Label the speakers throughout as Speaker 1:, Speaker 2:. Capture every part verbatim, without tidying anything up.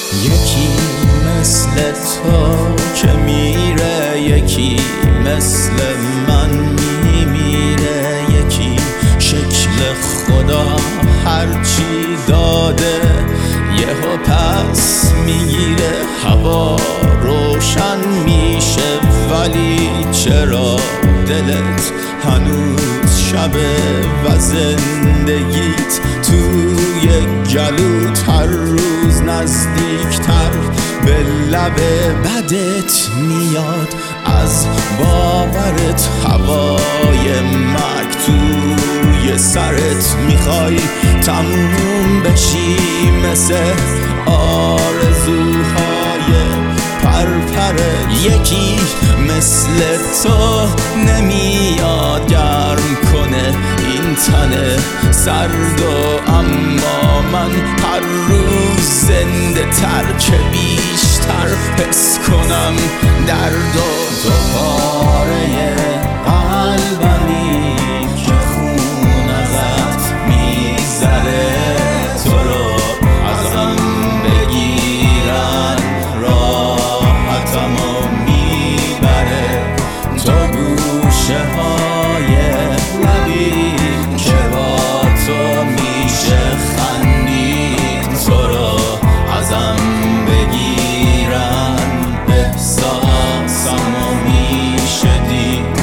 Speaker 1: یکی مثل تو که میره، یکی مثل من میمیره، یکی شکل خدا هرچی داده یهو پس میگیره. هوا روشن میشه ولی چرا دلت هنوز شبه و زندگیت توی گلوت هر روز نزدیکتر به لب بدت میاد. از باورت هوای مرگ توی سرت میخوای تموم بشی مثل آرزوهای پرپرت. یکی مثل تو نمیاد گرم کنه این تن سرد و اما من هر روز زنده تر که بیشتر حس کنم درد و تو پاره قلبمی که خون ازت میگذره. تو رو ازم بگیرن راحتمو میبره. تو گوشه های لبی که با تو میشه خندید. تو رو ازم بگیرن احساسمو میشه دید.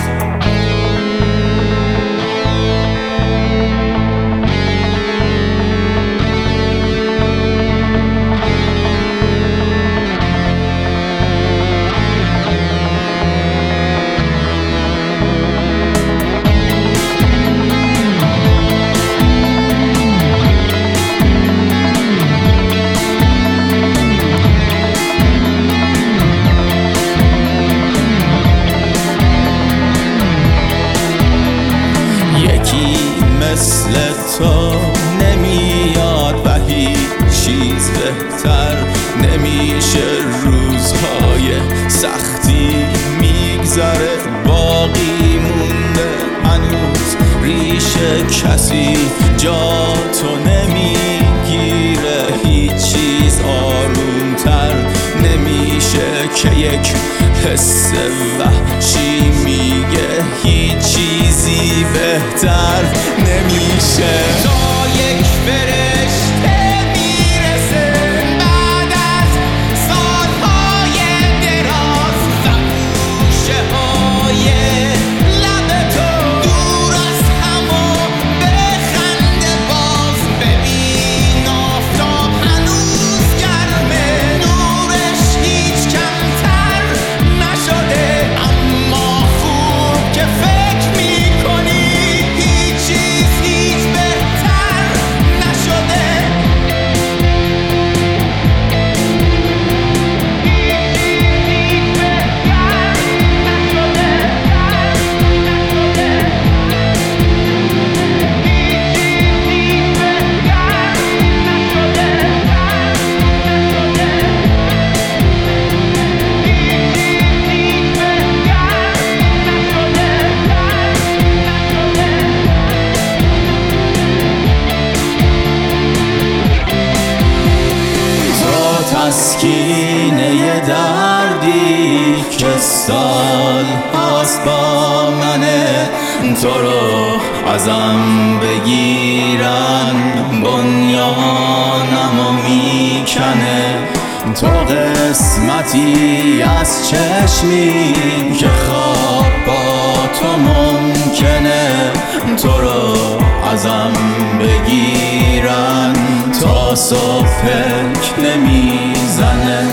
Speaker 1: یکی مثل تو نمیاد و هیچ چیز بهتر نمیشه. روزهای سختی میگذره باقی مونده هنوز ریشه کسی جا تو نمیگیره. هیچ چیز آرومتر نمیشه که یک حس وحشی میگه هیچ چیزی بهتر نمیشه. تا یک فرشته میرسه بعد از سالهای دراز و گوشه های لب تو دور از همو بخنده باز. ببین آفتاب هنوز گرمه نورش هیچ کمتر نشده، اما خوب که فکر میکنی هیچ چیز هیچ بهتر نشده. تسکینه دردی که سال هاست با منه. تو رو ازم بگیرن بنیانمو میکنه. تو قسمتی از چشمی که خواب با تو ممکنه. تو رو ازم بگیرن تا صبح فکر نمیزنه.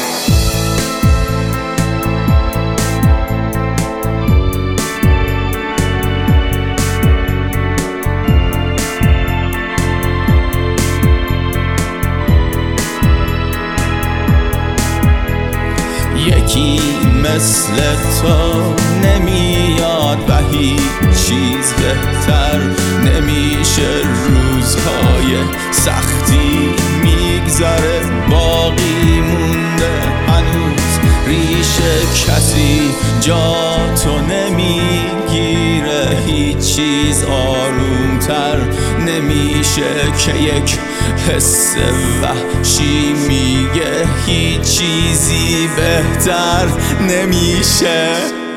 Speaker 1: یکی مثل تو نمیاد و هیچ چیز بهتر نمیشه. روزهای سختی میگذره باقی مونده هنوز ریشه کسی جا تو نمیگیره. هیچ چیز آرومتر نمیشه که یک حس وحشی میگه هیچ چیزی بهتر نمیشه.